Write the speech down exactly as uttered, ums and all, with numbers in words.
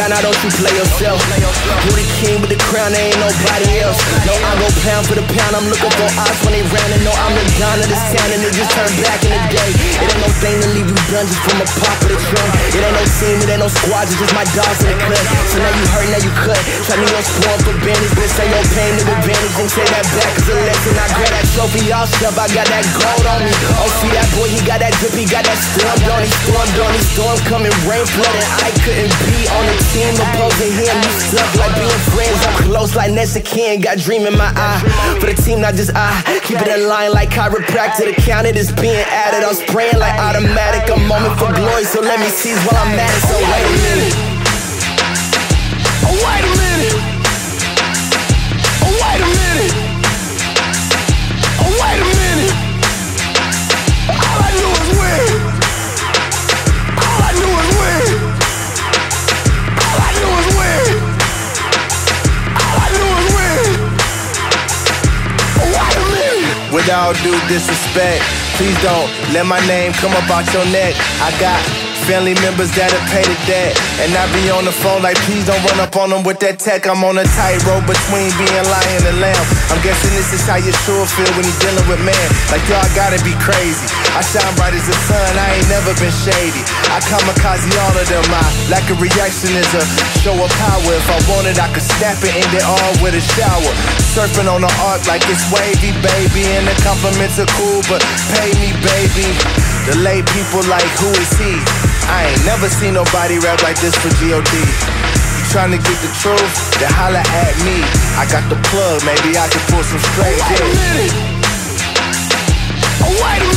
now, now don't you play yourself. You the king with the crown, there ain't nobody else. No, I go pound for the pound, I'm looking for odds when they round. And no, I'm the gun of the sound, and it just turned back in the day. It ain't no thing to leave you done just from a pop of the drum. It ain't no team, it ain't no squad, it's just my dogs in the cut. So now you hurt, now you cut. Try me on spawn for bandage, but say your pain to advantage. And say that back is a lesson. I grab that trophy, y'all stuff, I got that gold on me. Oh, see that boy, he got that drip, he got that storm on he stormed on he storm coming, rain flooding. I couldn't be on the team opposing him. You suck like being friends, I'm close like Nessa Ken. Got dream in my eye, for the team, not just I. Keep it in line like chiropractor, the count it is being added. I'm spraying like automatic, a moment for glory, so let me seize while I'm at it. So wait a minute. Oh, wait a minute. Oh, wait a minute. Oh, wait a minute. All I knew was win. All I knew was win. All I knew was win. All I knew was win. Oh, wait a minute. With all due disrespect, please don't let my name come up out your neck. I got family members that'll pay the debt, and I be on the phone like, please don't run up on them with that tech. I'm on a tightrope between being lion and lamb. I'm guessing this is how you sure feel when you're dealing with man. Like, y'all gotta be crazy. I shine bright as the sun, I ain't never been shady. I kamikaze all of them. My lack of reaction is a show of power. If I wanted, I could snap it, end it all with a shower. Surfing on the arc like it's wavy, baby, and the compliments are cool, but pay me, baby. The lay people like, who is he? I ain't never seen nobody rap like this for G O D. You tryna get the truth? Then holla at me. I got the plug, maybe I can pull some straight. Oh, wait a minute. Oh, wait a minute.